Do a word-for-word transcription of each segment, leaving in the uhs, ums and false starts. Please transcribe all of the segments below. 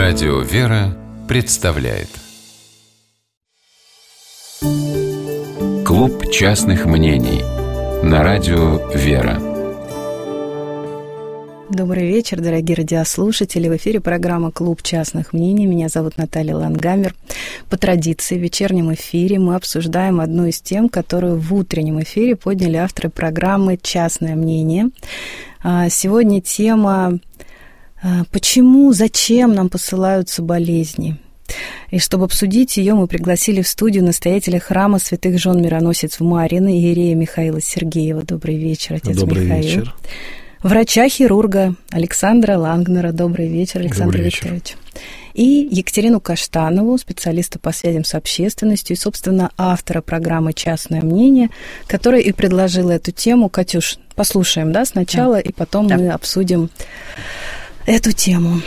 Радио «Вера» представляет Клуб частных мнений на радио «Вера». Добрый вечер, дорогие радиослушатели. В эфире программа «Клуб частных мнений». Меня зовут Наталья Лангамер. По традиции в вечернем эфире мы обсуждаем одну из тем, которую в утреннем эфире подняли авторы программы «Частное мнение». Сегодня тема «Почему, зачем нам посылаются болезни?». И чтобы обсудить ее, мы пригласили в студию настоятеля храма святых жен Мироносец в Марьино, иерея Михаила Сергеева. Добрый вечер, отец Добрый Михаил. вечер. Врача-хирурга Александра Лангнера. Добрый вечер, Александр Добрый Викторович. И Екатерину Каштанову, специалиста по связям с общественностью и, собственно, автора программы «Частное мнение», которая и предложила эту тему. Катюш, послушаем, да, сначала, да. И потом да. мы обсудим эту тему.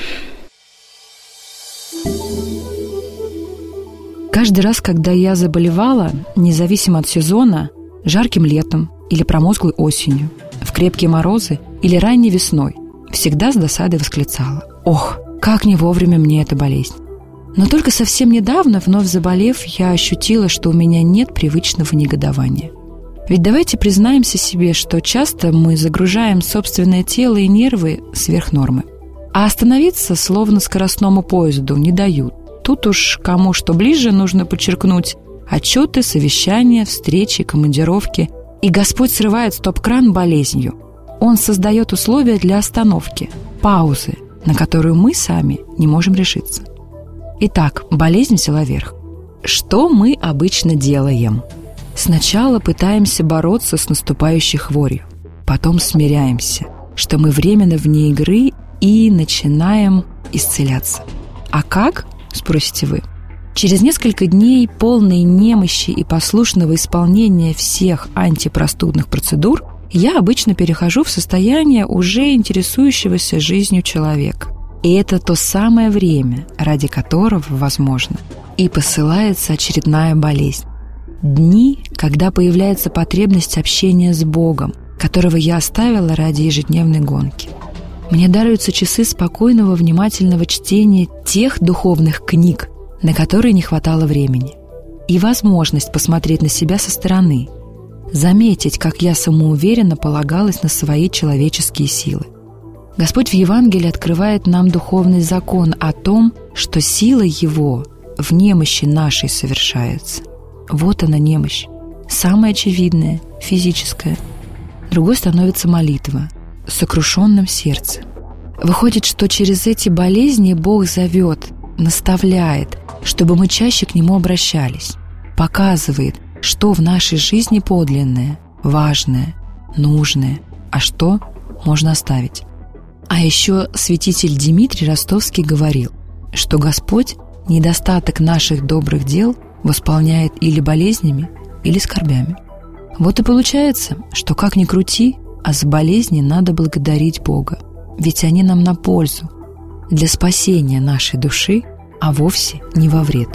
Каждый раз, когда я заболевала, независимо от сезона, жарким летом или промозглой осенью, в крепкие морозы или ранней весной, всегда с досадой восклицала: «Ох, как не вовремя мне эта болезнь!» Но только совсем недавно, вновь заболев, я ощутила, что у меня нет привычного негодования. Ведь давайте признаемся себе, что часто мы загружаем собственное тело и нервы сверх нормы, а остановиться, словно скоростному поезду, не дают. Тут уж кому что ближе, нужно подчеркнуть: отчеты, совещания, встречи, командировки. И Господь срывает стоп-кран болезнью. Он создает условия для остановки, паузы, на которую мы сами не можем решиться. Итак, болезнь взяла верх. Что мы обычно делаем? Сначала пытаемся бороться с наступающей хворью, потом смиряемся, что мы временно вне игры, и начинаем исцеляться. А как? Спросите вы. Через несколько дней полной немощи и послушного исполнения всех антипростудных процедур я обычно перехожу в состояние уже интересующегося жизнью человека. И это то самое время, ради которого, возможно, и посылается очередная болезнь. Дни, когда появляется потребность общения с Богом, которого я оставила ради ежедневной гонки. Мне даруются часы спокойного, внимательного чтения тех духовных книг, на которые не хватало времени, и возможность посмотреть на себя со стороны, заметить, как я самоуверенно полагалась на свои человеческие силы. Господь в Евангелии открывает нам духовный закон о том, что сила Его в немощи нашей совершается. Вот она немощь, самая очевидная, физическая. Другой становится молитва, сокрушенным сердцем. Выходит, что через эти болезни Бог зовет, наставляет, чтобы мы чаще к Нему обращались, показывает, что в нашей жизни подлинное, важное, нужное, а что можно оставить. А еще святитель Дмитрий Ростовский говорил, что Господь недостаток наших добрых дел восполняет или болезнями, или скорбями. Вот и получается, что как ни крути, а за болезни надо благодарить Бога, ведь они нам на пользу, для спасения нашей души, а вовсе не во вред.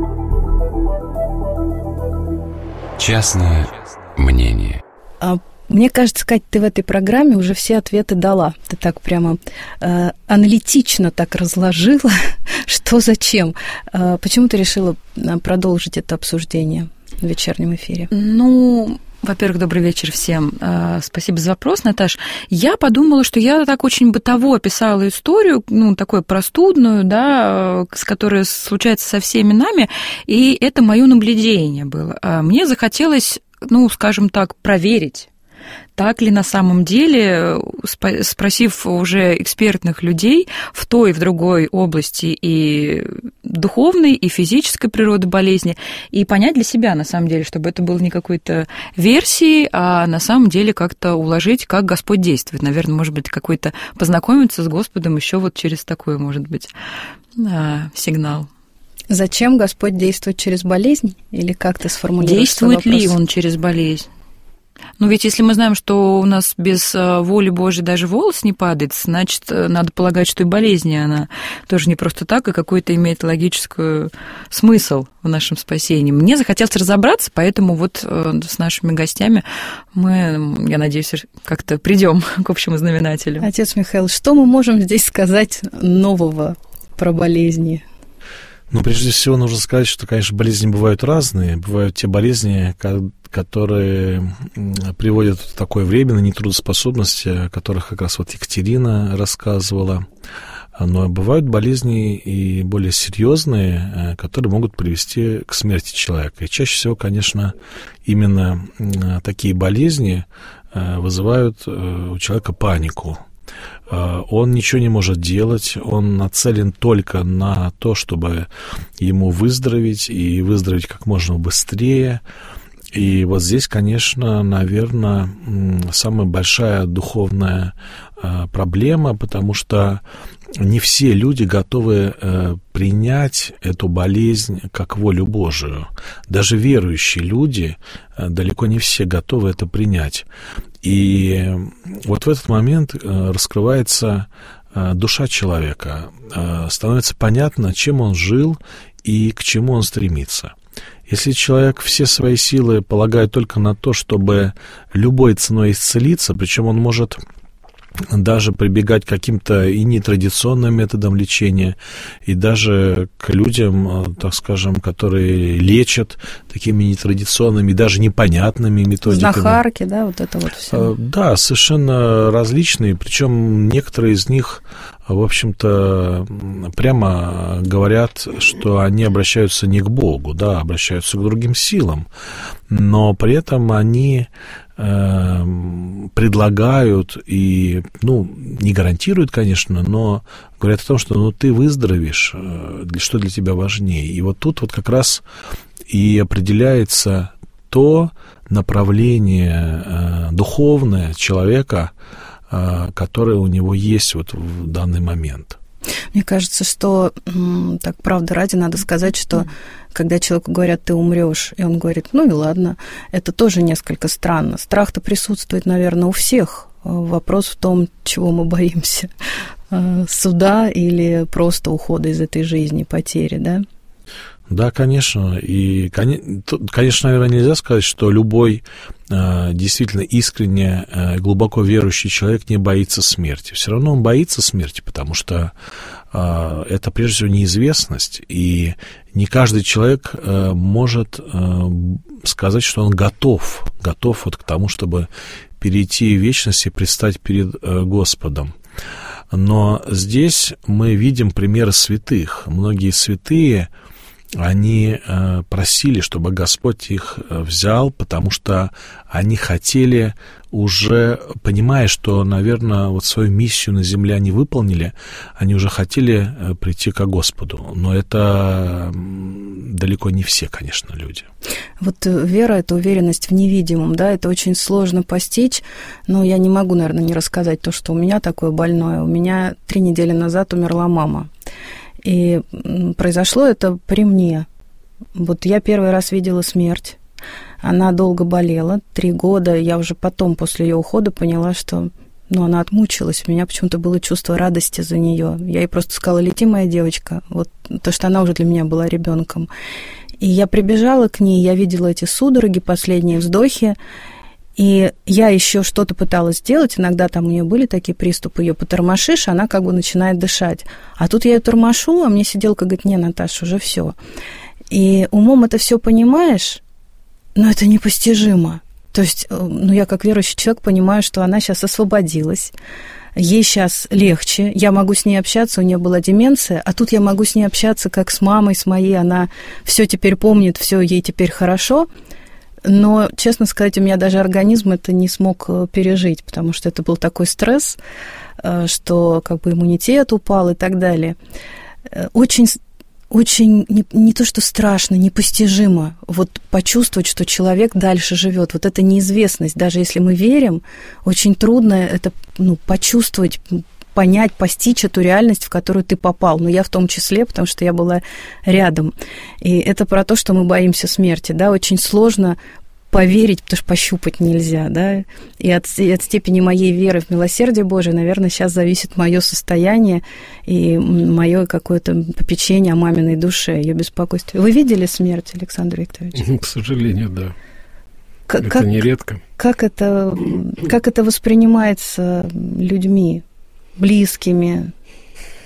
Частное мнение. Мне кажется, Кать, ты в этой программе уже все ответы дала. Ты так прямо э, аналитично так разложила, что зачем. Э, почему ты решила продолжить это обсуждение в вечернем эфире? Ну... Во-первых, добрый вечер всем. Спасибо за вопрос, Наташ. Я подумала, что я так очень бытово описала историю, ну, такую простудную, да, с которой случается со всеми нами, и это моё наблюдение было. Мне захотелось, ну, скажем так, проверить, так ли на самом деле, спросив уже экспертных людей в той и в другой области и духовной, и физической природы болезни, и понять для себя, на самом деле, чтобы это было не какой-то версией, а на самом деле как-то уложить, как Господь действует. Наверное, может быть, какой-то познакомиться с Господом еще вот через такой, может быть, сигнал. Зачем Господь действует через болезнь? Или как ты сформулируешь Действует ли Он через болезнь? Ну, ведь если мы знаем, что у нас без воли Божьей даже волос не падает, значит, надо полагать, что и болезнь, она тоже не просто так, и какой-то имеет логический смысл в нашем спасении. Мне захотелось разобраться, поэтому вот с нашими гостями мы, я надеюсь, как-то придем к общему знаменателю. Отец Михаил, что мы можем здесь сказать нового про болезни? Ну, прежде всего, нужно сказать, что, конечно, болезни бывают разные. Бывают те болезни, которые приводят в такое временное нетрудоспособность, о которых как раз вот Екатерина рассказывала. Но бывают болезни и более серьезные, которые могут привести к смерти человека. И чаще всего, конечно, именно такие болезни вызывают у человека панику. Он ничего не может делать, он нацелен только на то, чтобы ему выздороветь и выздороветь как можно быстрее. И вот здесь, конечно, наверное, самая большая духовная проблема, потому что не все люди готовы принять эту болезнь как волю Божию. Даже верующие люди, далеко не все готовы это принять. И вот в этот момент раскрывается душа человека, становится понятно, чем он жил и к чему он стремится. Если человек все свои силы полагает только на то, чтобы любой ценой исцелиться, причем он может даже прибегать к каким-то и нетрадиционным методам лечения, и даже к людям, так скажем, которые лечат такими нетрадиционными, даже непонятными методиками. Знахарки, да, вот это вот все. Да, совершенно различные, причем некоторые из них, в общем-то, прямо говорят, что они обращаются не к Богу, да, обращаются к другим силам, но при этом они предлагают и, ну, не гарантируют, конечно, но говорят о том, что, ну, ты выздоровеешь, что для тебя важнее. И вот тут вот как раз и определяется то направление э, духовное человека, э, которое у него есть вот в данный момент. Мне кажется, что, так правда ради, надо сказать, что когда человеку говорят, ты умрешь, и он говорит, ну и ладно, это тоже несколько странно. Страх-то присутствует, наверное, у всех. Вопрос в том, чего мы боимся. Суда или просто ухода из этой жизни, потери, да? Да, конечно. И, конечно, наверное, нельзя сказать, что любой действительно искренне, глубоко верующий человек не боится смерти. Все равно он боится смерти, потому что это, прежде всего, неизвестность. И не каждый человек может сказать, что он готов, готов вот к тому, чтобы перейти в вечность и предстать перед Господом. Но здесь мы видим примеры святых. Многие святые, они просили, чтобы Господь их взял, потому что они хотели, уже понимая, что, наверное, вот свою миссию на земле они выполнили, они уже хотели прийти к Господу. Но это далеко не все, конечно, люди. Вот вера — это уверенность в невидимом, да, это очень сложно постичь, но я не могу, наверное, не рассказать то, что у меня такое больное. У меня три недели назад умерла мама. И произошло это при мне. Вот я первый раз видела смерть. Она долго болела, три года. Я уже потом, после ее ухода, поняла, что ну, она отмучилась. У меня почему-то было чувство радости за нее. Я ей просто сказала, лети, моя девочка. Вот то, что она уже для меня была ребенком. И я прибежала к ней, я видела эти судороги, последние вздохи. И я еще что-то пыталась сделать, иногда там у нее были такие приступы, ее потормошишь, она как бы начинает дышать. А тут я ее тормошу, а мне сиделка говорит, не, Наташа, уже все. И умом это все понимаешь, но это непостижимо. То есть, ну, я как верующий человек понимаю, что она сейчас освободилась, ей сейчас легче, я могу с ней общаться, у нее была деменция, а тут я могу с ней общаться как с мамой, с моей, она все теперь помнит, все ей теперь хорошо. Но, честно сказать, у меня даже организм это не смог пережить, потому что это был такой стресс, что как бы иммунитет упал и так далее. Очень, очень не, не то что страшно, непостижимо вот почувствовать, что человек дальше живет. Вот эта неизвестность, даже если мы верим, очень трудно это ну, почувствовать, понять, постичь эту реальность, в которую ты попал. Но я в том числе, потому что я была рядом. И это про то, что мы боимся смерти. Да? Очень сложно поверить, потому что пощупать нельзя. Да? И от, и от степени моей веры в милосердие Божие, наверное, сейчас зависит мое состояние и мое какое-то попечение о маминой душе, ее беспокойстве. Вы видели смерть, Александр Викторович? К сожалению, да. Как, это как, нередко. Как это, как это воспринимается людьми? Близкими?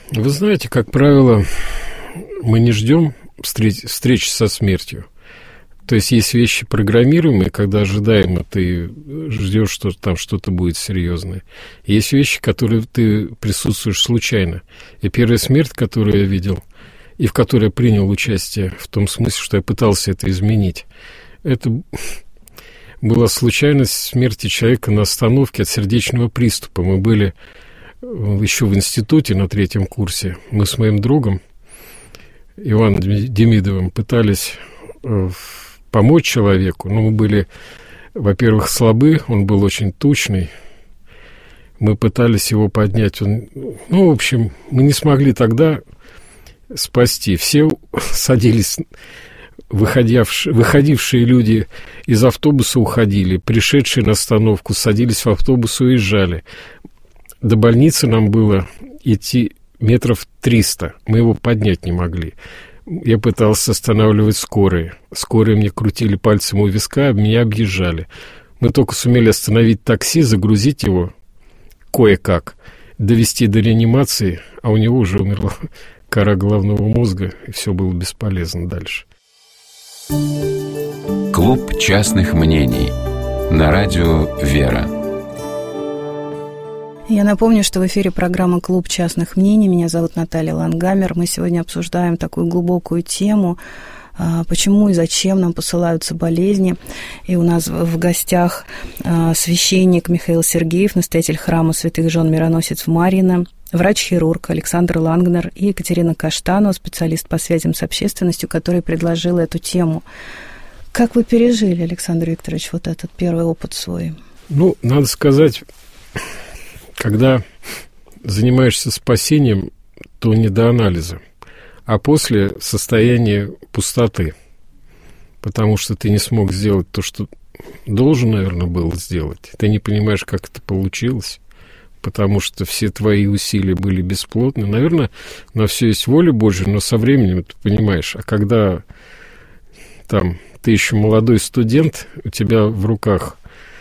Вы знаете, как правило, мы не ждем встреч, встречи со смертью. То есть есть вещи программируемые, когда ожидаемо ты ждешь, что там что-то будет серьезное. Есть вещи, которые ты присутствуешь случайно. И первая смерть, которую я видел, и в которой я принял участие, в том смысле, что я пытался это изменить, это была случайность смерти человека на остановке от сердечного приступа. Мы были еще в институте на третьем курсе. Мы с моим другом Иваном Демидовым пытались помочь человеку. Но мы были, во-первых, слабы, он был очень тучный. Мы пытались его поднять. Он, ну, в общем, мы не смогли тогда спасти. Все садились, выходившие, выходившие люди из автобуса уходили, пришедшие на остановку садились в автобус и уезжали. До больницы нам было идти метров триста. Мы его поднять не могли. Я пытался останавливать скорые. Скорые мне крутили пальцем у виска, меня объезжали. Мы только сумели остановить такси, загрузить его кое-как, довести до реанимации, а у него уже умерла кора головного мозга, и все было бесполезно дальше. Клуб частных мнений на радио «Вера». Я напомню, что в эфире программа «Клуб частных мнений». Меня зовут Наталья Лангамер. Мы сегодня обсуждаем такую глубокую тему, почему и зачем нам посылаются болезни. И у нас в гостях священник Михаил Сергеев, настоятель храма святых жен Мироносец в Марьино, врач-хирург Александр Лангнер и Екатерина Каштанова, специалист по связям с общественностью, который предложил эту тему. Как вы пережили, Александр Викторович, вот этот первый опыт свой? Ну, надо сказать, когда занимаешься спасением, то не до анализа, а после состояния пустоты, потому что ты не смог сделать то, что должен, наверное, был сделать. Ты не понимаешь, как это получилось, потому что все твои усилия были бесплодны. Наверное, на все есть воля Божья, но со временем ты понимаешь. А когда там ты еще молодой студент, у тебя в руках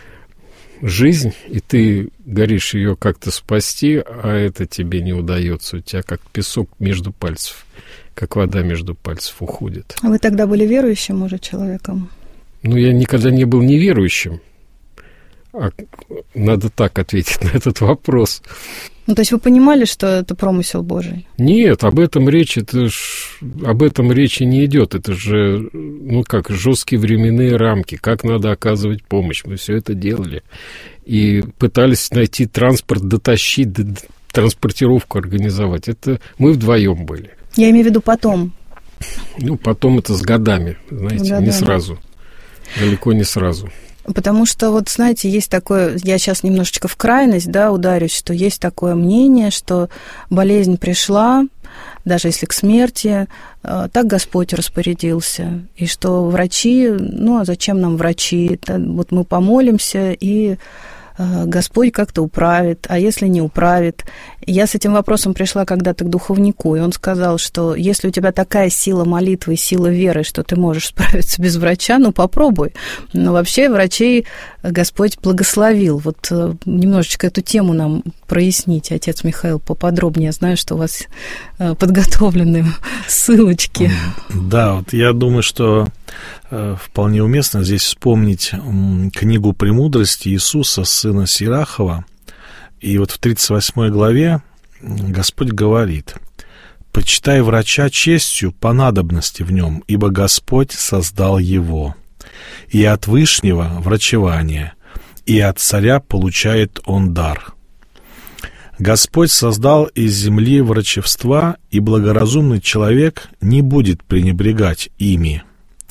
жизнь, и ты горишь ее как-то спасти, а это тебе не удается. У тебя как песок между пальцев, как вода между пальцев уходит. А вы тогда были верующим уже человеком? Ну, я никогда не был неверующим. А надо так ответить на этот вопрос. Ну, то есть вы понимали, что это промысел Божий? Нет, об этом речь, это ж, об этом речи не идет. Это же, ну как, жесткие временные рамки, как надо оказывать помощь. Мы все это делали. И пытались найти транспорт, дотащить, транспортировку организовать. Это мы вдвоем были. Я имею в виду потом. Ну, потом это с годами, знаете, годами. Не сразу. Далеко не сразу. Потому что, вот, знаете, есть такое, я сейчас немножечко в крайность, да, ударюсь, что есть такое мнение, что болезнь пришла, даже если к смерти, так Господь распорядился, и что врачи, ну, а зачем нам врачи? Вот мы помолимся, и Господь как-то управит, а если не управит? Я с этим вопросом пришла когда-то к духовнику, и он сказал, что если у тебя такая сила молитвы, сила веры, что ты можешь справиться без врача, ну, попробуй. Но вообще врачей Господь благословил. Вот немножечко эту тему нам проясните, отец Михаил, поподробнее. Я знаю, что у вас подготовлены ссылочки. Да, вот я думаю, что вполне уместно здесь вспомнить книгу «Премудрости» Иисуса, сына Сирахова. И вот в тридцать восьмой главе Господь говорит: «Почитай врача честью по надобности в нем, ибо Господь создал его. И от Вышнего врачевание, и от царя получает он дар». Господь создал из земли врачевства, и благоразумный человек не будет пренебрегать ими.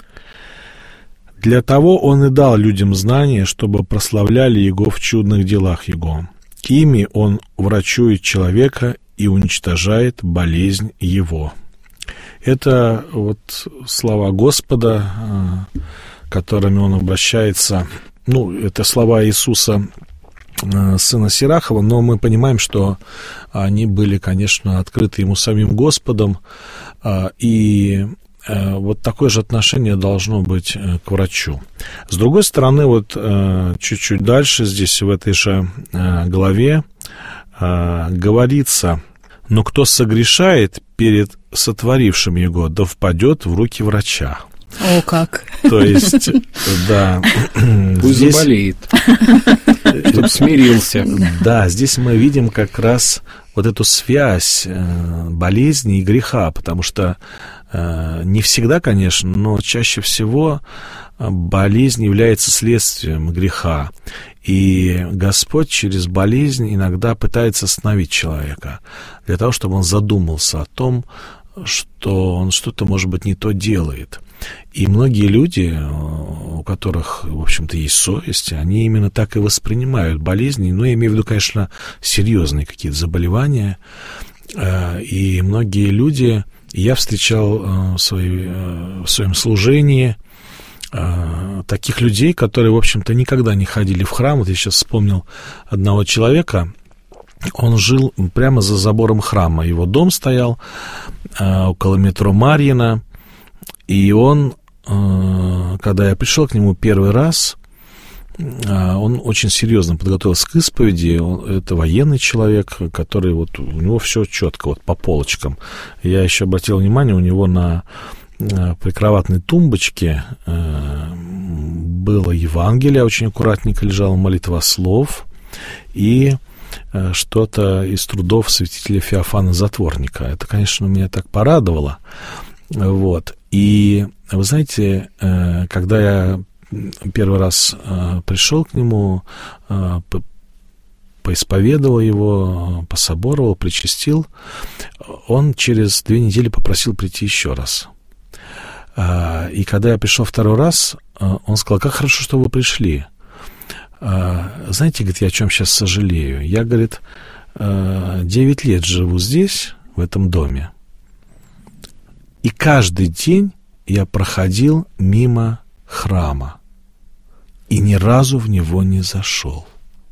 Для того Он и дал людям знания, чтобы прославляли Его в чудных делах Его. Ими Он врачует человека и уничтожает болезнь его. Это вот слова Господа, которыми Он обращается. Ну, это слова Иисуса, сына Сирахова, но мы понимаем, что они были, конечно, открыты Ему самим Господом, и вот такое же отношение должно быть к врачу. С другой стороны, вот чуть-чуть дальше, здесь в этой же главе говорится: но кто согрешает перед сотворившим его, да впадет в руки врача. О, как! То есть, да. Пусть здесь... заболеет, чтобы смирился. Да, здесь мы видим как раз вот эту связь болезни и греха, потому что не всегда, конечно, но чаще всего болезнь является следствием греха. И Господь через болезнь иногда пытается остановить человека для того, чтобы он задумался о том, что он что-то, может быть, не то делает. И многие люди, у которых, в общем-то, есть совесть, они именно так и воспринимают болезни. Ну, я имею в виду, конечно, серьезные какие-то заболевания. И многие люди, я встречал в, своей, в своем служении таких людей, которые, в общем-то, никогда не ходили в храм. Вот я сейчас вспомнил одного человека. Он жил прямо за забором храма. Его дом стоял около метро Марьино. И он, когда я пришел к нему первый раз, он очень серьезно подготовился к исповеди. Он, это военный человек, который вот у него все четко, вот по полочкам. Я еще обратил внимание, у него на прикроватной тумбочке было Евангелие, очень аккуратненько лежало, молитвослов и что-то из трудов святителя Феофана Затворника. Это, конечно, меня так порадовало. Вот. И вы знаете, когда я первый раз пришел к нему, поисповедовал его, пособоровал, причастил, он через две недели попросил прийти еще раз. И когда я пришел второй раз, он сказал: как хорошо, что вы пришли. Знаете, говорит, я о чем сейчас сожалею? Я, говорит, девять лет живу здесь, в этом доме, и каждый день я проходил мимо храма и ни разу в него не зашел.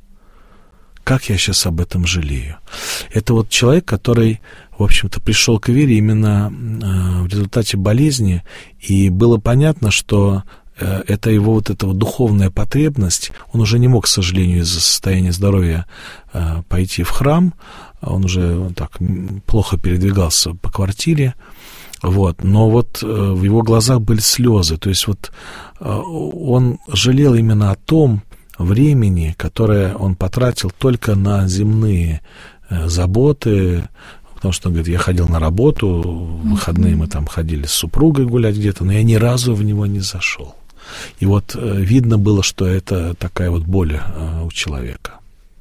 Как я сейчас об этом жалею. Это вот человек, который, в общем-то, пришел к вере именно в результате болезни, и было понятно, что это его вот эта вот духовная потребность. Он уже не мог, к сожалению, из-за состояния здоровья пойти в храм. Он уже так плохо передвигался по квартире. Вот. Но вот в его глазах были слезы. То есть вот он жалел именно о том времени, которое он потратил только на земные заботы. Потому что он говорит: я ходил на работу, в выходные мы там ходили с супругой гулять где-то, но я ни разу в него не зашел. И вот видно было, что это такая вот боль у человека.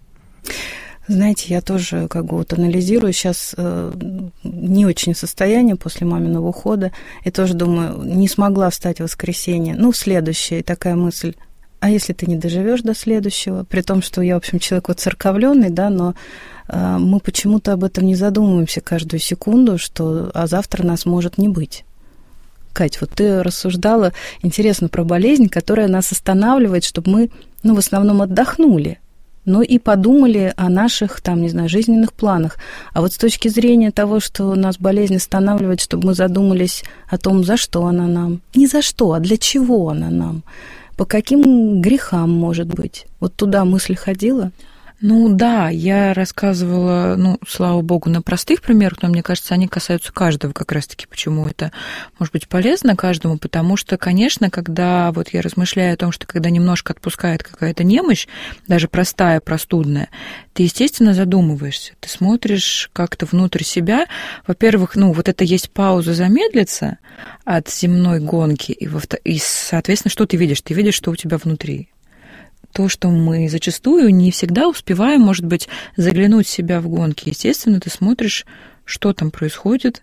Знаете, я тоже как бы вот анализирую сейчас э, не очень состояние после маминого ухода, и тоже думаю, не смогла встать в воскресенье. Ну, следующая такая мысль: а если ты не доживешь до следующего? При том, что я, в общем, человек вот церковленный, да, но э, мы почему-то об этом не задумываемся каждую секунду, что а завтра нас может не быть. Кать, вот ты рассуждала, интересно, про болезнь, которая нас останавливает, чтобы мы, ну, в основном отдохнули, но и подумали о наших, там, не знаю, жизненных планах. А вот с точки зрения того, что нас болезнь останавливает, чтобы мы задумались о том, за что она нам. Не за что, а для чего она нам. По каким грехам, может быть. Вот туда мысль ходила? Ну да, я рассказывала, ну, слава богу, на простых примерах, но мне кажется, они касаются каждого как раз-таки. Почему это может быть полезно каждому? Потому что, конечно, когда вот я размышляю о том, что когда немножко отпускает какая-то немощь, даже простая, простудная, ты, естественно, задумываешься. Ты смотришь как-то внутрь себя. Во-первых, ну, вот это есть пауза замедлиться от земной гонки, и, и, соответственно, что ты видишь? Ты видишь, что у тебя внутри. То, что мы зачастую не всегда успеваем, может быть, заглянуть в себя в гонки. Естественно, ты смотришь, что там происходит,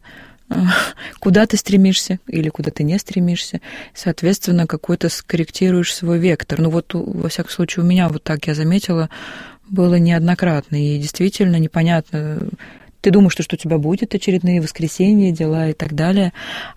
куда ты стремишься или куда ты не стремишься. Соответственно, какой-то скорректируешь свой вектор. Ну вот, во всяком случае, у меня вот так, я заметила, было неоднократно. И действительно непонятно. Ты думаешь, что, что у тебя будет очередные воскресенья, дела и так далее.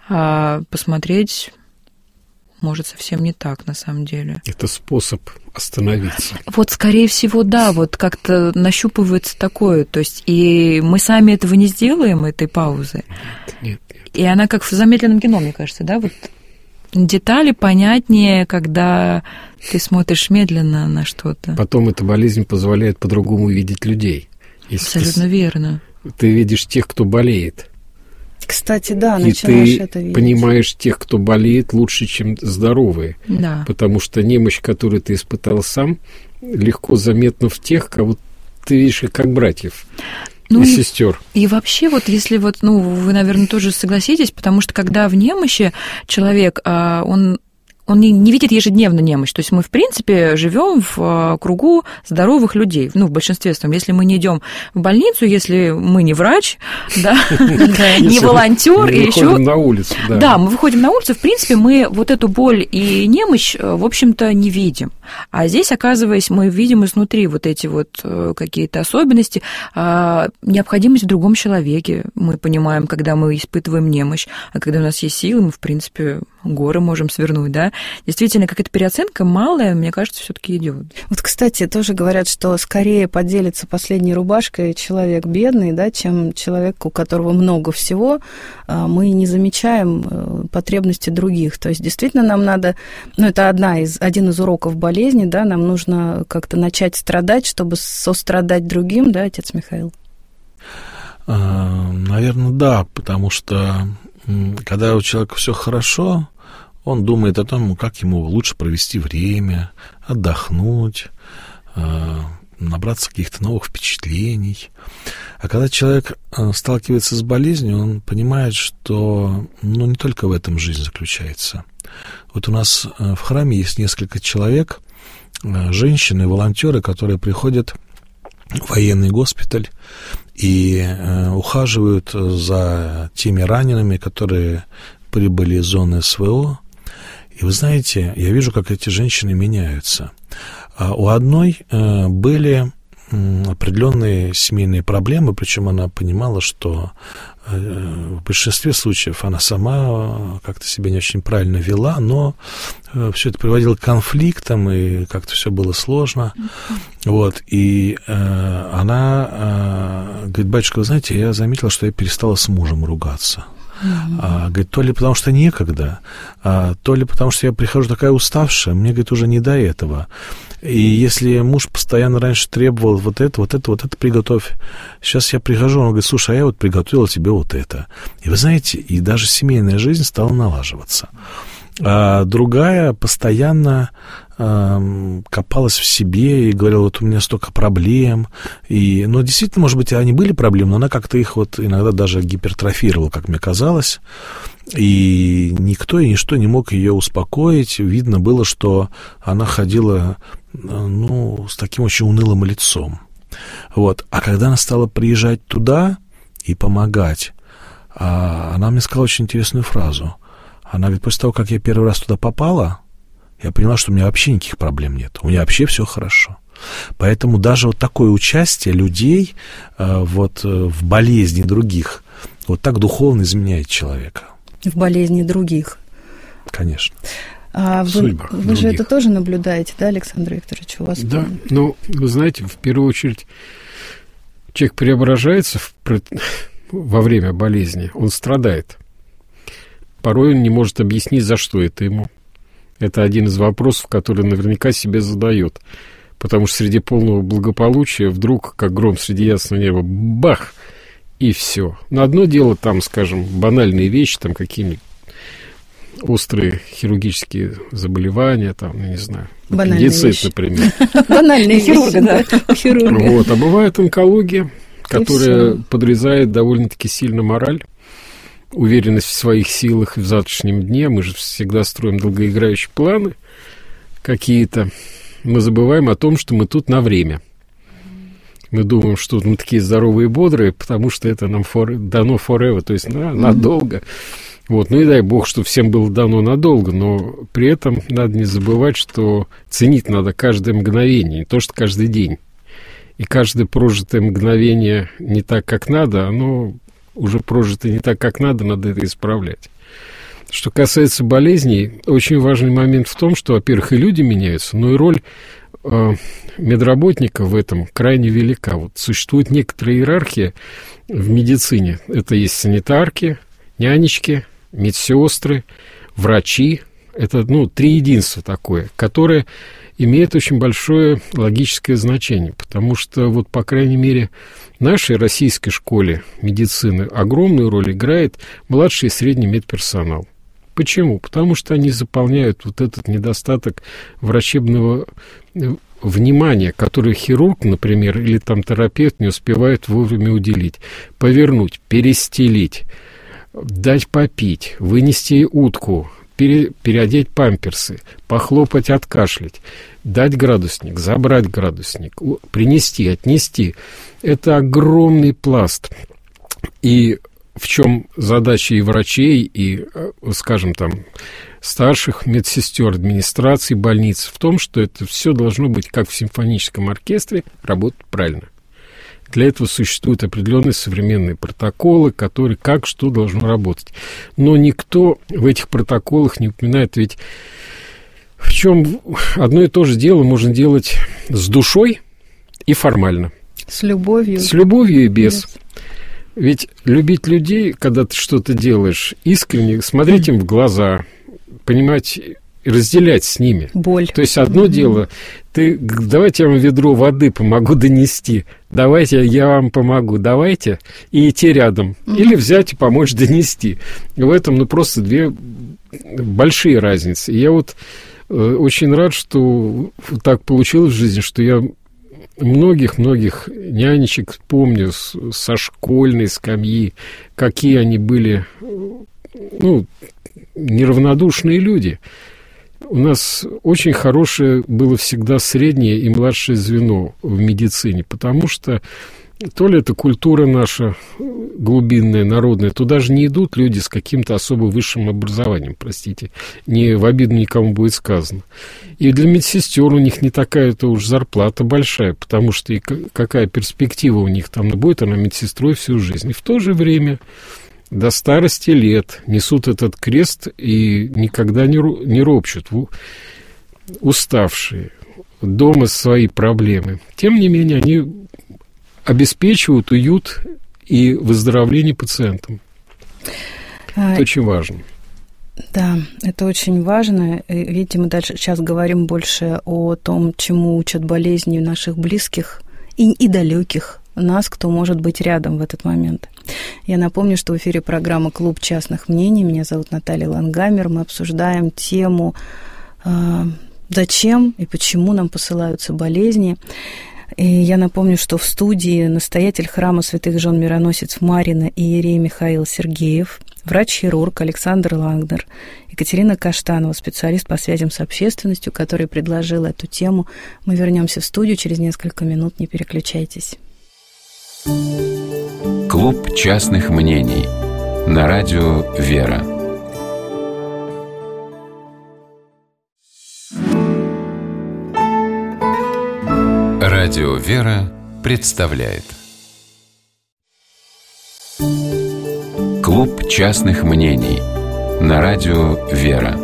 А посмотреть... может, совсем не так, на самом деле. Это способ остановиться. Вот, скорее всего, да, вот как-то нащупывается такое, то есть и мы сами этого не сделаем, этой паузы. Нет, нет. И она как в замедленном кино, мне кажется, да, вот детали понятнее, когда ты смотришь медленно на что-то. Потом эта болезнь позволяет по-другому видеть людей. Если Абсолютно ты, верно. Ты видишь тех, кто болеет. Кстати, да, и начинаешь ты это видеть. Понимаешь тех, кто болеет, лучше, чем здоровые. Да. Потому что немощь, которую ты испытал сам, легко заметна в тех, кого ты видишь их как братьев. Ну, и сестер. И вообще, вот если вот, ну, вы, наверное, тоже согласитесь, потому что когда в немощи человек, он он не, не видит ежедневно немощь. То есть мы, в принципе, живем в кругу здоровых людей, ну, в большинстве своем. Если мы не идем в больницу, если мы не врач, да, не волонтер, и еще... Мы выходим на улицу, да. Да, мы выходим на улицу, в принципе, мы вот эту боль и немощь, в общем-то, не видим. А здесь, оказываясь, мы видим изнутри вот эти вот какие-то особенности, необходимость в другом человеке. Мы понимаем, когда мы испытываем немощь, а когда у нас есть силы, мы, в принципе, горы можем свернуть, да. Действительно, какая-то переоценка малая, мне кажется, все-таки идет. Вот, кстати, тоже говорят, что скорее поделится последней рубашкой человек бедный, да, чем человек, у которого много всего. Мы не замечаем потребности других. То есть, действительно, нам надо, ну, это одна из, один из уроков болезни, да, нам нужно как-то начать страдать, чтобы сострадать другим, да, отец Михаил? Наверное, да, потому что когда у человека все хорошо, он думает о том, как ему лучше провести время, отдохнуть, набраться каких-то новых впечатлений. А когда человек сталкивается с болезнью, он понимает, что, ну, не только в этом жизнь заключается. Вот у нас в храме есть несколько человек, женщины, волонтеры, которые приходят в военный госпиталь и ухаживают за теми ранеными, которые прибыли из зоны СВО. И вы знаете, я вижу, как эти женщины меняются. У одной были определенные семейные проблемы, причем она понимала, что в большинстве случаев она сама как-то себя не очень правильно вела, но все это приводило к конфликтам, и как-то все было сложно. Вот, и она говорит: батюшка, вы знаете, я заметила, что я перестала с мужем ругаться. Mm-hmm. А, говорит, то ли потому что некогда, а, то ли потому что я прихожу такая уставшая, мне, говорит, уже не до этого. И если муж постоянно раньше требовал вот это, вот это, вот это приготовь, сейчас я прихожу, он говорит: слушай, а я вот приготовила тебе вот это. И вы знаете, и даже семейная жизнь стала налаживаться. А другая постоянно э, копалась в себе и говорила: вот у меня столько проблем. И, ну, действительно, может быть, они были проблемы, но она как-то их вот иногда даже гипертрофировала, как мне казалось. И никто и ничто не мог ее успокоить. Видно было, что она ходила, ну, с таким очень унылым лицом. Вот. А когда она стала приезжать туда и помогать, она мне сказала очень интересную фразу. Она говорит: после того, как я первый раз туда попала, я поняла, что у меня вообще никаких проблем нет. У меня вообще все хорошо. Поэтому даже вот такое участие людей э, вот, э, в болезни других вот так духовно изменяет человека. В болезни других. Конечно. А вы, вы же это тоже наблюдаете, да, Александр Викторович? У вас да, ну, вы знаете, в первую очередь человек преображается в, во время болезни, он страдает. Порой он не может объяснить, за что это ему. Это один из вопросов, который наверняка себе задает. Потому что среди полного благополучия вдруг, как гром среди ясного неба, бах, и все. Но одно дело, там, скажем, банальные вещи, там какие-нибудь острые хирургические заболевания, там, я не знаю, аппендицит, например. Банальные хирурга, да. Хирурга. Вот. А бывает онкология, которая подрезает довольно-таки сильно мораль, уверенность в своих силах и в завтрашнем дне. Мы же всегда строим долгоиграющие планы какие-то. Мы забываем о том, что мы тут на время. Мы думаем, что мы такие здоровые и бодрые, потому что это нам for, дано forever, то есть на, надолго. Вот. Ну и дай бог, что всем было дано надолго, но при этом надо не забывать, что ценить надо каждое мгновение, не то, что каждый день. И каждое прожитое мгновение не так, как надо, оно уже прожито не так, как надо, надо это исправлять. Что касается болезней, очень важный момент в том, что, во-первых, и люди меняются, но и роль э, медработника в этом крайне велика. Вот существует некоторая иерархия в медицине. Это есть санитарки, нянечки, медсестры, врачи, Это, ну, триединство такое, которое имеет очень большое логическое значение, потому что, вот, по крайней мере, в нашей российской школе медицины огромную роль играет младший и средний медперсонал. Почему? Потому что они заполняют вот этот недостаток врачебного внимания, который хирург, например, или там терапевт не успевает вовремя уделить. Повернуть, перестелить, дать попить, вынести утку, пере, переодеть памперсы, похлопать, откашлять, дать градусник, забрать градусник, принести, отнести. Это огромный пласт. И в чем задача и врачей, и, скажем, там, старших медсестер, администрации больниц, в том, что это все должно быть, как в симфоническом оркестре, работать правильно. Для этого существуют определенные современные протоколы, которые как что должно работать. Но никто в этих протоколах не упоминает, ведь в чем одно и то же дело можно делать с душой и формально. С любовью. С любовью и без. без. Ведь любить людей, когда ты что-то делаешь искренне, смотреть им в глаза, понимать и разделять с ними. Боль. То есть одно mm-hmm. дело, ты, давайте я вам ведро воды помогу донести, давайте я вам помогу, давайте, и идти рядом. Mm-hmm. Или взять и помочь донести. В этом, ну, просто две большие разницы. И я вот э, очень рад, что так получилось в жизни, что я многих-многих нянечек помню с, со школьной скамьи, какие они были, ну, неравнодушные люди. У нас очень хорошее было всегда среднее и младшее звено в медицине, потому что то ли это культура наша глубинная, народная, туда же не идут люди с каким-то особо высшим образованием, простите, не в обиду никому будет сказано. И для медсестер у них не такая-то уж зарплата большая, потому что и какая перспектива у них там будет, она медсестрой всю жизнь. И в то же время до старости лет несут этот крест и никогда не, не ропщут, уставшие, дома свои проблемы. Тем не менее, они обеспечивают уют и выздоровление пациентам. А, это очень важно. Да, это очень важно. Видите, мы дальше сейчас говорим больше о том, чему учат болезни наших близких и, и далеких нас, кто может быть рядом в этот момент. Я напомню, что в эфире программа «Клуб частных мнений». Меня зовут Наталья Лангамер. Мы обсуждаем тему э, «Зачем и почему нам посылаются болезни?». И я напомню, что в студии настоятель храма святых жен Мироносец Марина иерей Михаил Сергеев, врач-хирург Александр Лангнер, Екатерина Каштанова, специалист по связям с общественностью, который предложил эту тему. Мы вернемся в студию через несколько минут, не переключайтесь. Клуб частных мнений на радио «Вера». Радио «Вера» представляет Клуб частных мнений на радио «Вера».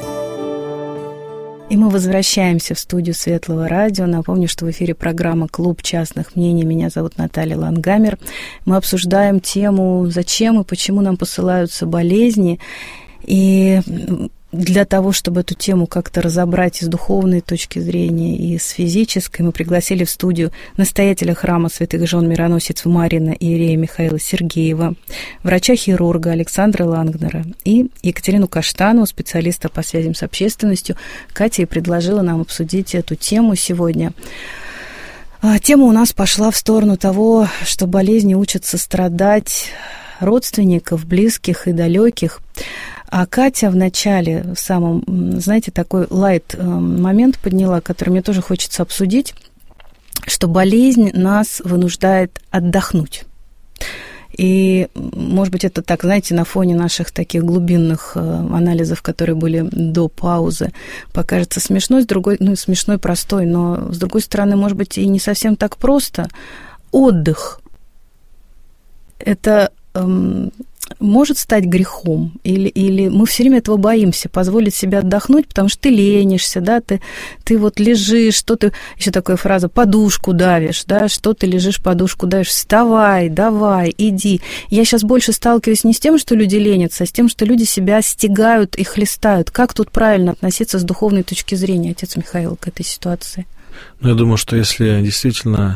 И мы возвращаемся в студию Светлого радио. Напомню, что в эфире программа «Клуб частных мнений». Меня зовут Наталья Лангамер. Мы обсуждаем тему, зачем и почему нам посылаются болезни. И для того, чтобы эту тему как-то разобрать и с духовной точки зрения, и с физической, мы пригласили в студию настоятеля храма святых жен Мироносец Марина иерея Михаила Сергеева, врача-хирурга Александра Лангнера и Екатерину Каштанову, специалиста по связям с общественностью. Катя и предложила нам обсудить эту тему сегодня. Тема у нас пошла в сторону того, что болезни учат сострадать родственников, близких и далеких. А Катя в начале, в самом, знаете, такой лайт-момент подняла, который мне тоже хочется обсудить, что болезнь нас вынуждает отдохнуть. И, может быть, это так, знаете, на фоне наших таких глубинных анализов, которые были до паузы, покажется смешной, с другой, ну, смешной, простой, но, с другой стороны, может быть, и не совсем так просто. Отдых – это... Эм, может стать грехом? Или, или мы все время этого боимся, позволить себе отдохнуть, потому что ты ленишься, да, ты, ты вот лежишь, что ты, еще такая фраза, подушку давишь, да, что ты лежишь, подушку давишь, вставай, давай, иди. Я сейчас больше сталкиваюсь не с тем, что люди ленятся, а с тем, что люди себя стягают и хлестают. Как тут правильно относиться с духовной точки зрения, отец Михаил, к этой ситуации? Ну, я думаю, что если действительно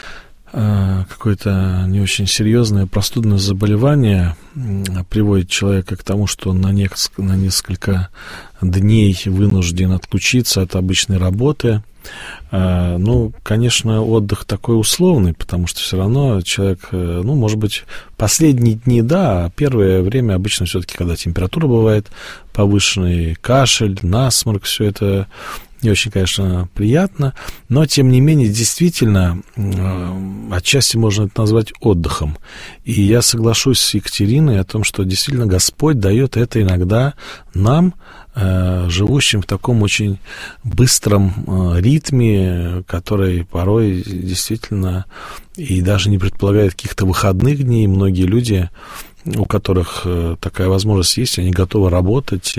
какое-то не очень серьезное простудное заболевание приводит человека к тому, что он на несколько, на несколько дней вынужден отключиться от обычной работы, ну, конечно, отдых такой условный, потому что все равно человек, ну, может быть, последние дни, да, а первое время обычно все-таки, когда температура бывает повышенная, кашель, насморк, все это не очень, конечно, приятно, но, тем не менее, действительно, отчасти можно это назвать отдыхом. И я соглашусь с Екатериной о том, что действительно Господь дает это иногда нам, живущим в таком очень быстром ритме, который порой действительно и даже не предполагает каких-то выходных дней. Многие люди, у которых такая возможность есть, они готовы работать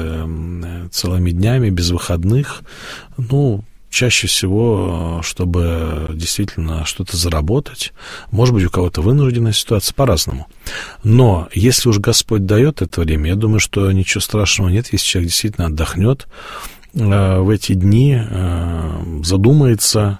целыми днями, без выходных, ну, чаще всего, чтобы действительно что-то заработать. Может быть, у кого-то вынужденная ситуация, по-разному. Но если уж Господь дает это время, я думаю, что ничего страшного нет, если человек действительно отдохнет в эти дни, задумается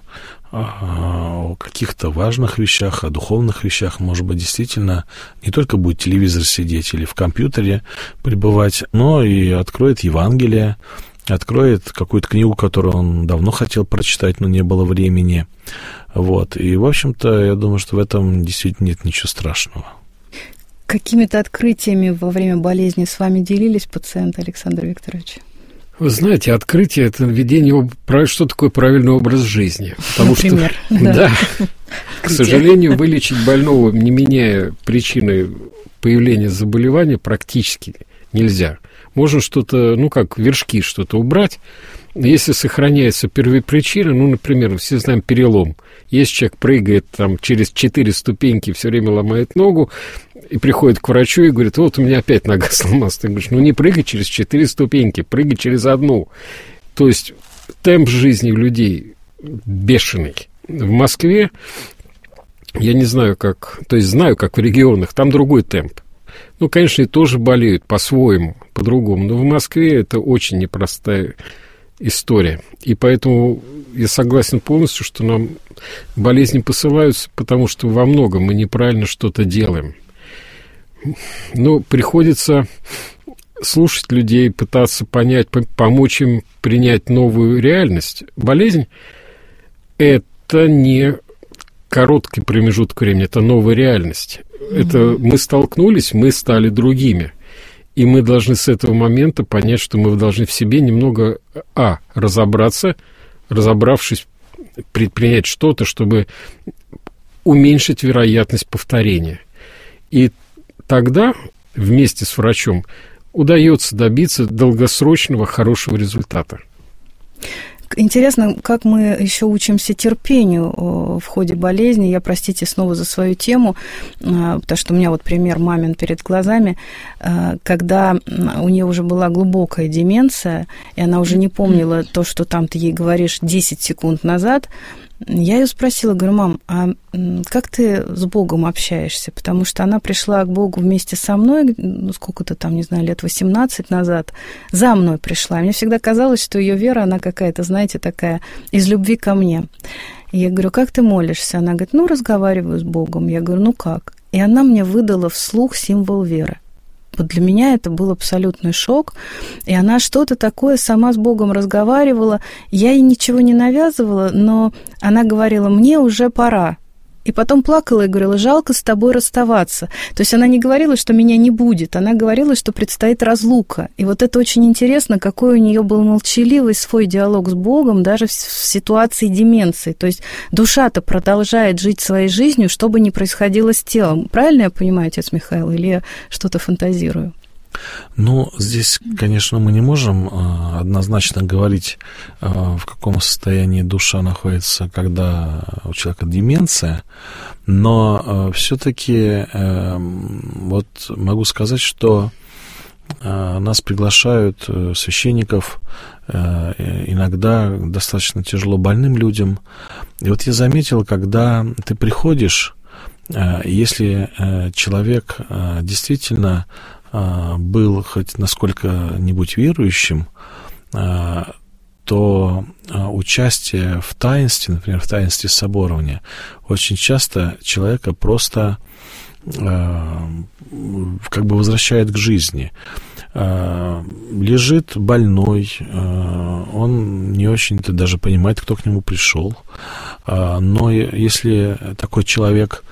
о каких-то важных вещах, о духовных вещах, может быть, действительно не только будет телевизор сидеть или в компьютере пребывать, но и откроет Евангелие, откроет какую-то книгу, которую он давно хотел прочитать, но не было времени. Вот. И, в общем-то, я думаю, что в этом действительно нет ничего страшного. Какими-то открытиями во время болезни с вами делились пациенты, Александр Викторович? Вы знаете, открытие – это введение, что такое правильный образ жизни. Потому Например, что, да. да, к сожалению, вылечить больного, не меняя причины появления заболевания, практически нельзя. Можно что-то, ну, как вершки что-то убрать. Если сохраняется первопричина, ну, например, все знаем перелом. Если человек прыгает там через четыре ступеньки, все время ломает ногу, и приходит к врачу и говорит, вот у меня опять нога сломалась. Ты говоришь, ну, не прыгай через четыре ступеньки, прыгай через одну. То есть темп жизни людей бешеный. В Москве, я не знаю, как, то есть знаю, как в регионах, там другой темп. Ну, конечно, и тоже болеют по-своему, по-другому. Но в Москве это очень непростая история. И поэтому я согласен полностью, что нам болезни посылаются, потому что во многом мы неправильно что-то делаем. Но приходится слушать людей, пытаться понять, помочь им принять новую реальность. Болезнь – это не короткий промежуток времени, это новая реальность. Это мы столкнулись, мы стали другими. И мы должны с этого момента понять, что мы должны в себе немного, а, разобраться, разобравшись, предпринять что-то, чтобы уменьшить вероятность повторения. И тогда вместе с врачом удается добиться долгосрочного хорошего результата. Интересно, как мы еще учимся терпению в ходе болезни. Я, простите, снова за свою тему, потому что у меня вот пример мамин перед глазами, когда у нее уже была глубокая деменция, и она уже не помнила то, что там ты ей говоришь десять секунд назад. Я ее спросила, говорю, мам, а как ты с Богом общаешься? Потому что она пришла к Богу вместе со мной, ну, сколько-то там, не знаю, лет восемнадцать назад, за мной пришла. Мне всегда казалось, что ее вера, она какая-то, знаете, такая из любви ко мне. И я говорю, как ты молишься? Она говорит, ну, разговариваю с Богом. Я говорю, ну, как? И она мне выдала вслух символ веры. Вот для меня это был абсолютный шок, и она что-то такое сама с Богом разговаривала, я ей ничего не навязывала, но она говорила, мне уже пора. И потом плакала и говорила, жалко с тобой расставаться. То есть она не говорила, что меня не будет, она говорила, что предстоит разлука. И вот это очень интересно, какой у нее был молчаливый свой диалог с Богом даже в ситуации деменции. То есть душа-то продолжает жить своей жизнью, что бы ни происходило с телом. Правильно я понимаю, отец Михаил, или я что-то фантазирую? Ну, здесь, конечно, мы не можем э, однозначно говорить, э, в каком состоянии душа находится, когда у человека деменция, но э, все-таки э, вот могу сказать, что э, нас приглашают э, священников э, иногда достаточно тяжело больным людям. И вот я заметил, когда ты приходишь, э, если э, человек э, действительно был хоть насколько-нибудь верующим, то участие в таинстве, например, в таинстве соборования, очень часто человека просто как бы возвращает к жизни. Лежит больной, он не очень-то даже понимает, кто к нему пришел, но если такой человек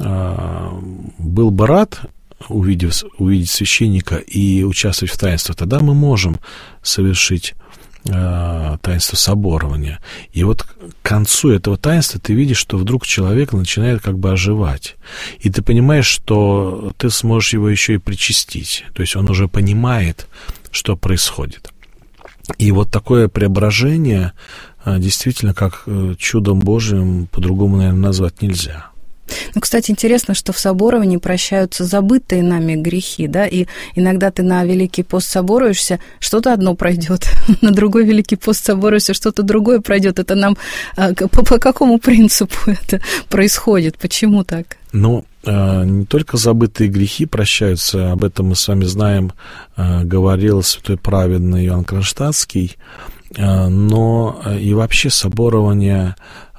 был бы рад увидев, увидеть священника и участвовать в таинстве, тогда мы можем совершить э, таинство соборования. И вот к концу этого таинства ты видишь, что вдруг человек начинает как бы оживать. И ты понимаешь, что ты сможешь его еще и причастить. То есть он уже понимает, что происходит. И вот такое преображение э, действительно как э, чудом Божьим по-другому, наверное, назвать нельзя. Ну, кстати, интересно, что в соборовании прощаются забытые нами грехи, да, и иногда ты на Великий пост соборуешься, что-то одно пройдет, на другой Великий пост соборуешься, что-то другое пройдет. Это нам по, по какому принципу это происходит? Почему так? Ну, не только забытые грехи прощаются, об этом мы с вами знаем, говорил святой праведный Иоанн Кронштадтский, но и вообще соборование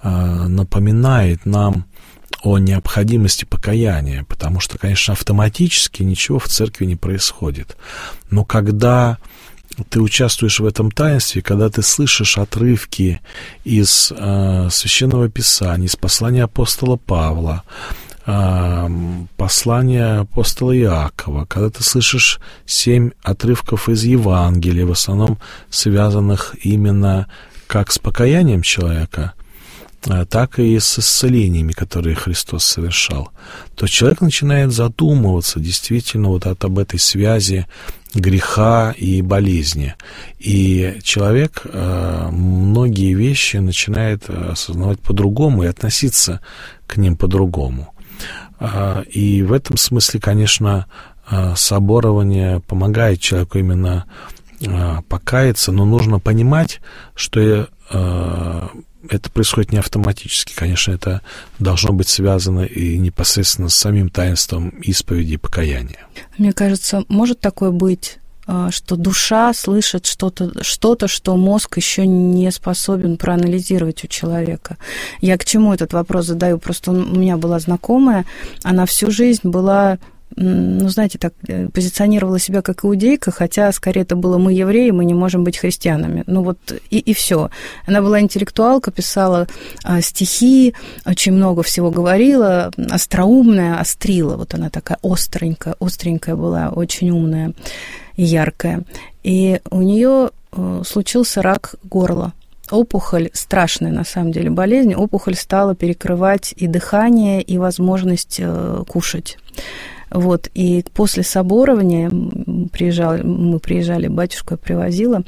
напоминает нам о необходимости покаяния, потому что, конечно, автоматически ничего в церкви не происходит. Но когда ты участвуешь в этом таинстве, когда ты слышишь отрывки из э, Священного Писания, из послания апостола Павла, э, послания апостола Иакова, когда ты слышишь семь отрывков из Евангелия, в основном связанных именно как с покаянием человека, так и с исцелениями, которые Христос совершал, то человек начинает задумываться действительно вот об этой связи греха и болезни. И человек э, многие вещи начинает осознавать по-другому и относиться к ним по-другому. Э, и в этом смысле, конечно, э, соборование помогает человеку именно э, покаяться, но нужно понимать, что э, это происходит не автоматически. Конечно, это должно быть связано и непосредственно с самим таинством исповеди и покаяния. Мне кажется, может такое быть, что душа слышит что-то, что-то, что мозг еще не способен проанализировать у человека. Я к чему этот вопрос задаю? Просто у меня была знакомая, она всю жизнь была... ну, знаете, так позиционировала себя как иудейка, хотя, скорее, это было мы евреи, мы не можем быть христианами. Ну вот и, и все. Она была интеллектуалка, писала а, стихи, очень много всего говорила, остроумная, острила. Вот она такая остренькая, остренькая была, очень умная и яркая. И у нее а, случился рак горла. Опухоль, страшная на самом деле болезнь, опухоль стала перекрывать и дыхание, и возможность а, кушать. Вот, и после соборования приезжали, мы приезжали, батюшку я привозила,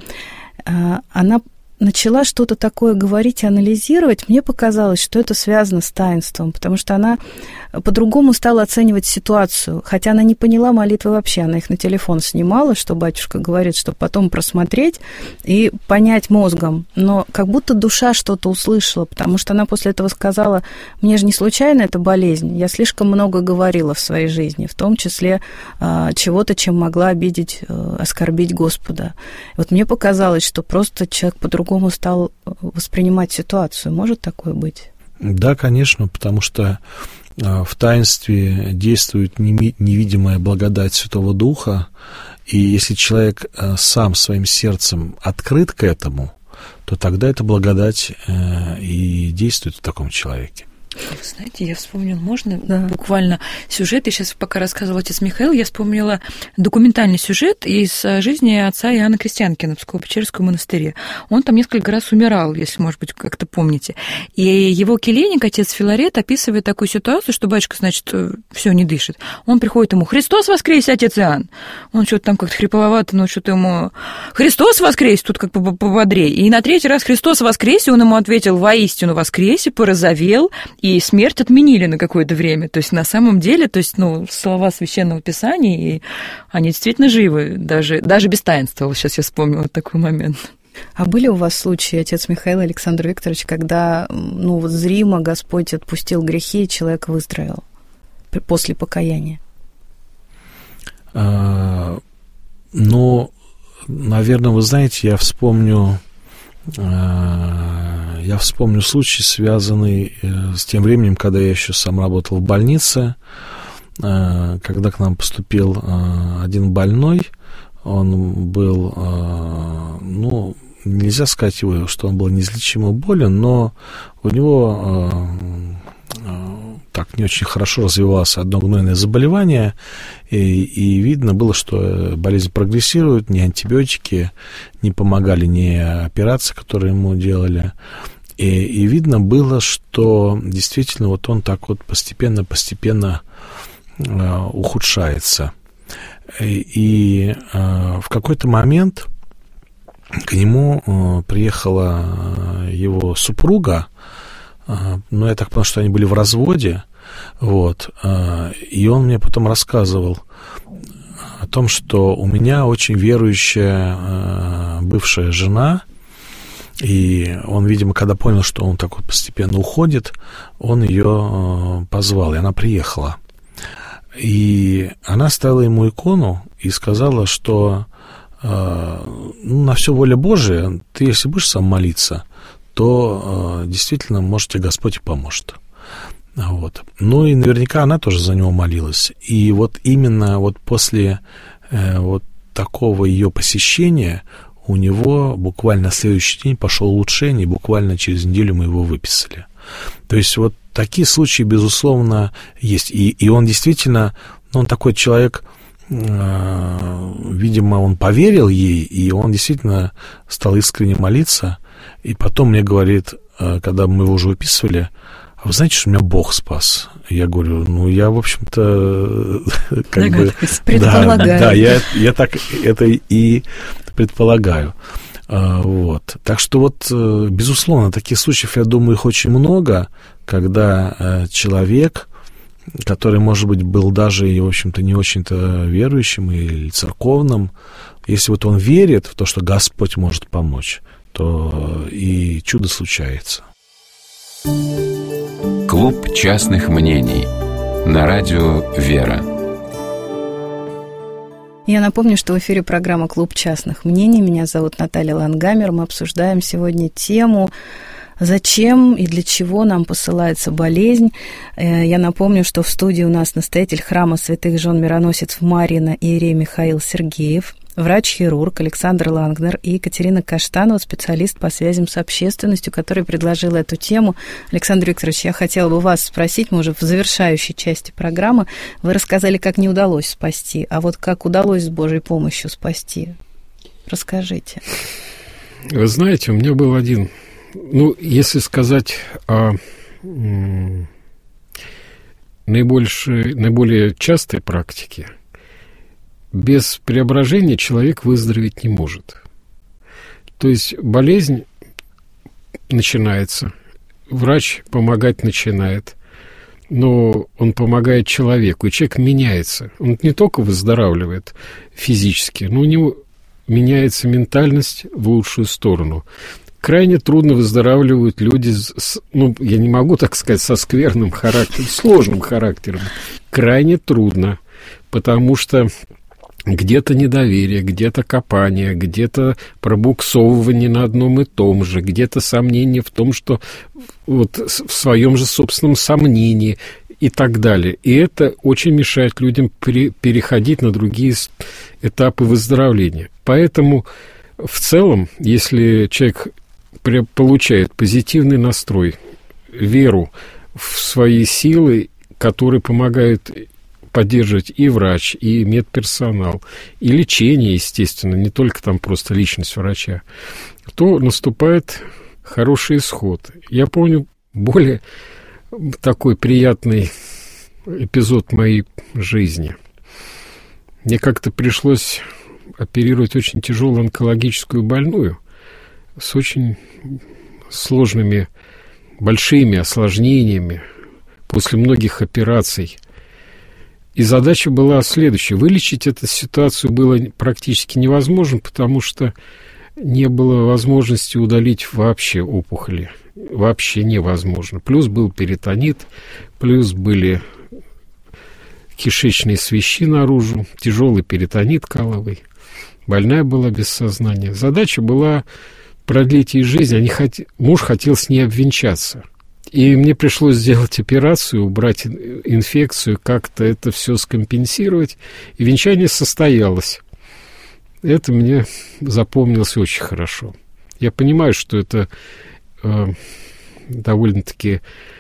она начала что-то такое говорить и анализировать. Мне показалось, что это связано с таинством, потому что она по-другому стала оценивать ситуацию, хотя она не поняла молитвы вообще, она их на телефон снимала, что батюшка говорит, чтобы потом просмотреть и понять мозгом, но как будто душа что-то услышала, потому что она после этого сказала: мне же не случайно эта болезнь, я слишком много говорила в своей жизни, в том числе э, чего-то, чем могла обидеть, э, оскорбить Господа. Вот мне показалось, что просто человек по-другому стал воспринимать ситуацию. Может такое быть? Да, конечно, потому что в таинстве действует невидимая благодать Святого Духа, и если человек сам своим сердцем открыт к этому, то тогда эта благодать и действует в таком человеке. Вы знаете, я вспомнила, можно да. буквально сюжет, я сейчас пока рассказывал отец Михаил, я вспомнила документальный сюжет из жизни отца Иоанна Крестьянкина в Псково-Печерском монастыре. Он там несколько раз умирал, если, может быть, как-то помните. И его келейник, отец Филарет, описывает такую ситуацию, что батюшка, значит, все не дышит. Он приходит ему: «Христос воскресе, отец Иоанн!» Он что-то там как-то хрипловато, но что-то ему: «Христос воскресе!» Тут как бы пободрее. И на третий раз: «Христос воскресе!» Он ему ответил: «Воистину воскресе!» Порозовел, и смерть отменили на какое-то время. То есть на самом деле, то есть, ну, слова Священного Писания, и они действительно живы, даже, даже без таинства. Вот сейчас я вспомнила вот такой момент. А были у вас случаи, отец Михаил, Александр Викторович, когда, ну, вот зримо Господь отпустил грехи, и человек выздоровел после покаяния? А, ну, наверное, вы знаете, я вспомню... Я вспомню случай, связанный с тем временем, когда я еще сам работал в больнице, когда к нам поступил один больной. Он был, ну, нельзя сказать его, что он был неизлечимо болен, но у него так не очень хорошо развивалось одно гнойное заболевание, и, и видно было, что болезнь прогрессирует, ни антибиотики не помогали, ни операции, которые ему делали. И, и видно было, что действительно вот он так вот постепенно-постепенно э, ухудшается. И, и э, в какой-то момент к нему э, приехала его супруга, э, ну, я так понял, что они были в разводе, вот, э, и он мне потом рассказывал о том, что у меня очень верующая э, бывшая жена. И он, видимо, когда понял, что он так вот постепенно уходит, он ее позвал, и она приехала. И она ставила ему икону и сказала, что ну, на все воля Божия, ты если будешь сам молиться, то действительно, может, тебе Господь и поможет. Вот. Ну и наверняка она тоже за него молилась. И вот именно вот после вот такого ее посещения у него буквально на следующий день пошло улучшение, и буквально через неделю мы его выписали. То есть вот такие случаи, безусловно, есть. И, и он действительно, ну, он такой человек, э, видимо, он поверил ей, и он действительно стал искренне молиться. И потом мне говорит, э, когда мы его уже выписывали: а вы знаете, что меня Бог спас? Я говорю: ну, я, в общем-то, как бы... Предполагаю. Да, да, я, я так это и предполагаю. А, вот. Так что вот, безусловно, таких случаев, я думаю, их очень много, когда человек, который, может быть, был даже и, в общем-то, не очень-то верующим или церковным, если вот он верит в то, что Господь может помочь, то и чудо случается. Клуб частных мнений на радио «Вера». Я напомню, что в эфире программа «Клуб частных мнений». Меня зовут Наталья Лангамер. Мы обсуждаем сегодня тему «Зачем и для чего нам посылается болезнь?». Я напомню, что в студии у нас настоятель храма святых жен Мироносец в Марьино иерей Михаил Сергеев, врач-хирург Александр Лангнер и Екатерина Каштанова, специалист по связям с общественностью, который предложил эту тему. Александр Викторович, я хотела бы вас спросить, мы уже в завершающей части программы, вы рассказали, как не удалось спасти, а вот как удалось с Божьей помощью спасти. Расскажите. Вы знаете, у меня был один, ну, если сказать о м, наибольшей, наиболее частой практике, без преображения человек выздороветь не может. То есть болезнь начинается, врач помогать начинает, но он помогает человеку, и человек меняется. Он не только выздоравливает физически, но у него меняется ментальность в лучшую сторону. Крайне трудно выздоравливают люди, с, ну, я не могу так сказать, со скверным характером, сложным характером. Крайне трудно, потому что где-то недоверие, где-то копание, где-то пробуксовывание на одном и том же, где-то сомнение в том, что вот в своем же собственном сомнении и так далее. И это очень мешает людям при, переходить на другие этапы выздоровления. Поэтому в целом, если человек получает позитивный настрой, веру в свои силы, которые помогают поддерживать и врач, и медперсонал, и лечение, естественно, не только там просто личность врача, то наступает хороший исход. Я помню более такой приятный эпизод моей жизни. Мне как-то пришлось оперировать очень тяжелую онкологическую больную с очень сложными, большими осложнениями после многих операций. И задача была следующая. Вылечить эту ситуацию было практически невозможно, потому что не было возможности удалить вообще опухоли. Вообще невозможно. Плюс был перитонит, плюс были кишечные свищи наружу, тяжелый перитонит каловый. Больная была без сознания. Задача была продлить ей жизнь. Они хот... Муж хотел с ней обвенчаться. И мне пришлось сделать операцию, убрать инфекцию, как-то это все скомпенсировать. И венчание состоялось. Это мне запомнилось очень хорошо. Я понимаю, что это э, довольно-таки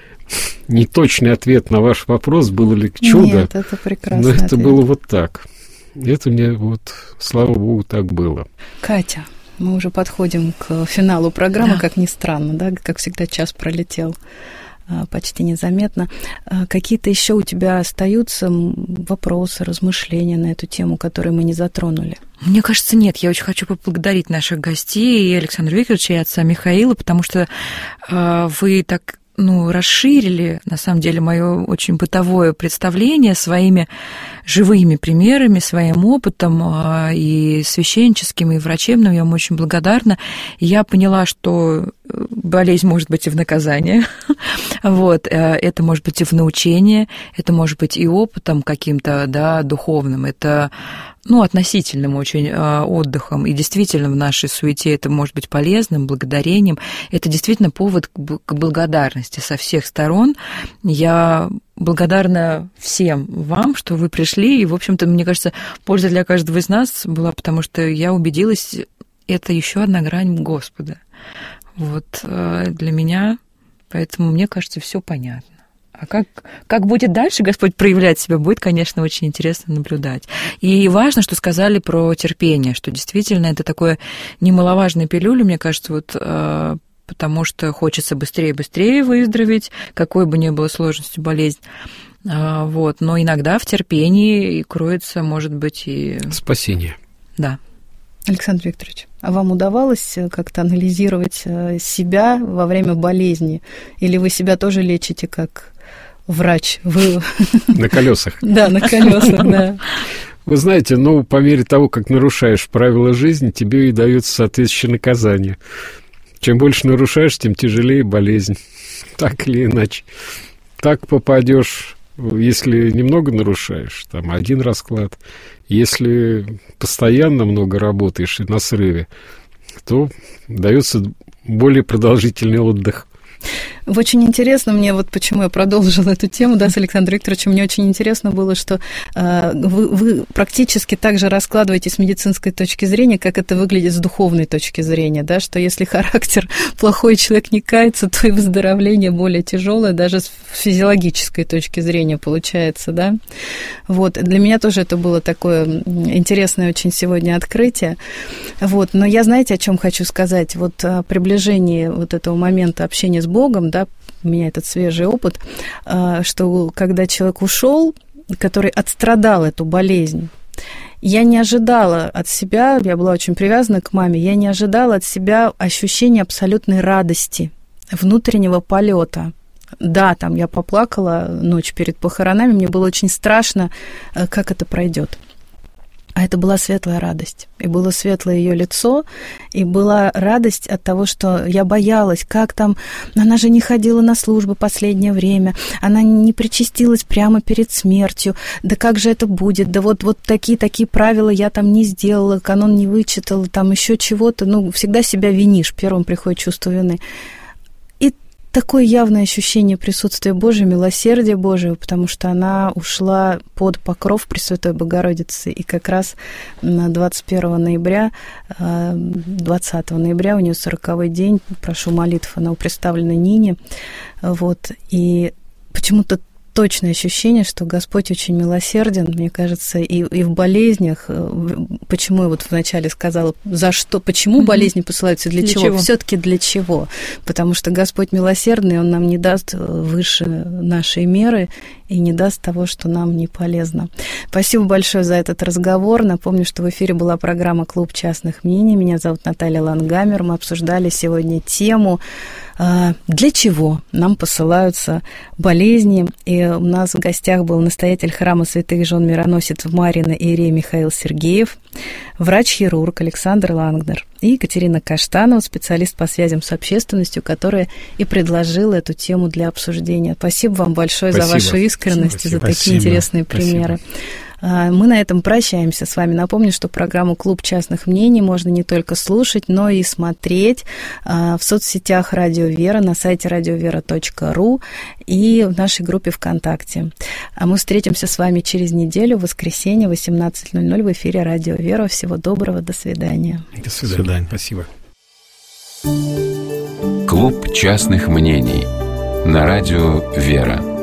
неточный ответ на ваш вопрос, было ли чудо. Нет, это прекрасный Но это ответ. было вот так. Это мне вот, слава богу, так было. Катя, мы уже подходим к финалу программы, Да. как ни странно, да, как всегда час пролетел почти незаметно. Какие-то еще у тебя остаются вопросы, размышления на эту тему, которые мы не затронули? Мне кажется, нет. Я очень хочу поблагодарить наших гостей, и Александра Викторовича, и отца Михаила, потому что э, вы так ну, расширили, на самом деле, мое очень бытовое представление своими живыми примерами, своим опытом и священническим, и врачебным. Я вам очень благодарна. Я поняла, что болезнь может быть и в наказание, вот, это может быть и в научении, это может быть и опытом каким-то, да, духовным, это, ну, относительным очень отдыхом, и действительно в нашей суете это может быть полезным, благодарением, это действительно повод к благодарности со всех сторон. Я благодарна всем вам, что вы пришли, и, в общем-то, мне кажется, польза для каждого из нас была, потому что я убедилась, это еще одна грань Господа. Вот для меня, поэтому мне кажется, все понятно. А как, как будет дальше Господь проявлять себя, будет, конечно, очень интересно наблюдать. И важно, что сказали про терпение, что действительно это такое немаловажное пилюля, мне кажется, вот, потому что хочется быстрее и быстрее выздороветь, какой бы ни было сложностью болезнь. Вот. Но иногда в терпении кроется, может быть, и... Спасение. Да. Александр Викторович, а вам удавалось как-то анализировать себя во время болезни? Или вы себя тоже лечите как врач? Вы... На колесах. Да, на колесах, да. Вы знаете, ну, по мере того, как нарушаешь правила жизни, тебе и дается соответствующее наказание. Чем больше нарушаешь, тем тяжелее болезнь. Так или иначе. Так попадешь, если немного нарушаешь, там один расклад. Если постоянно много работаешь и на срыве, то дается более продолжительный отдых. Очень интересно мне, вот почему я продолжила эту тему, да, с Александром Викторовичем, мне очень интересно было, что э, вы, вы практически так же раскладываете с медицинской точки зрения, как это выглядит с духовной точки зрения, да, что если характер плохой, человек не кается, то и выздоровление более тяжелое, даже с физиологической точки зрения получается, да. Вот, для меня тоже это было такое интересное очень сегодня открытие, вот, но я, знаете, о чем хочу сказать, вот о приближении вот этого момента общения с Богом, да, у меня этот свежий опыт, что когда человек ушел, который отстрадал эту болезнь, я не ожидала от себя, я была очень привязана к маме, я не ожидала от себя ощущения абсолютной радости, внутреннего полета. Да, там я поплакала ночь перед похоронами, мне было очень страшно, как это пройдет. А это была светлая радость. И было светлое ее лицо, и была радость от того, что я боялась, как там... Она же не ходила на службы последнее время, она не причастилась прямо перед смертью. Да как же это будет? Да вот, вот такие-такие правила я там не сделала, канон не вычитала, там еще чего-то. Ну, всегда себя винишь, первым приходит чувство вины. Такое явное ощущение присутствия Божьего, милосердия Божьего, потому что она ушла под покров Пресвятой Богородицы, и как раз на двадцать первого ноября, двадцатого ноября у нее сороковой день, прошу молитв, она у представленной Нине, вот, и почему-то точное ощущение, что Господь очень милосерден, мне кажется, и, и в болезнях. Почему я вот вначале сказала, за что, почему mm-hmm. болезни посылаются, для, для чего? чего? Все-таки для чего? Потому что Господь милосердный, Он нам не даст выше нашей меры и не даст того, что нам не полезно. Спасибо большое за этот разговор. Напомню, что в эфире была программа «Клуб частных мнений». Меня зовут Наталья Лангамер. Мы обсуждали сегодня тему, для чего нам посылаются болезни. И у нас в гостях был настоятель храма святых жен мироносец в Марьино иерей Михаил Сергеев, врач-хирург Александр Лангнер и Екатерина Каштанова, специалист по связям с общественностью, которая и предложила эту тему для обсуждения. Спасибо вам большое Спасибо. за вашу искренность Спасибо. и за такие Спасибо. интересные примеры. Спасибо. Мы на этом прощаемся с вами. Напомню, что программу «Клуб частных мнений» можно не только слушать, но и смотреть в соцсетях «Радио Вера», на сайте радиовера точка ру и в нашей группе ВКонтакте. А мы встретимся с вами через неделю, в воскресенье, восемнадцать ноль ноль в эфире «Радио Вера». Всего доброго, до свидания. До свидания. Спасибо. «Клуб частных мнений» на радио «Вера».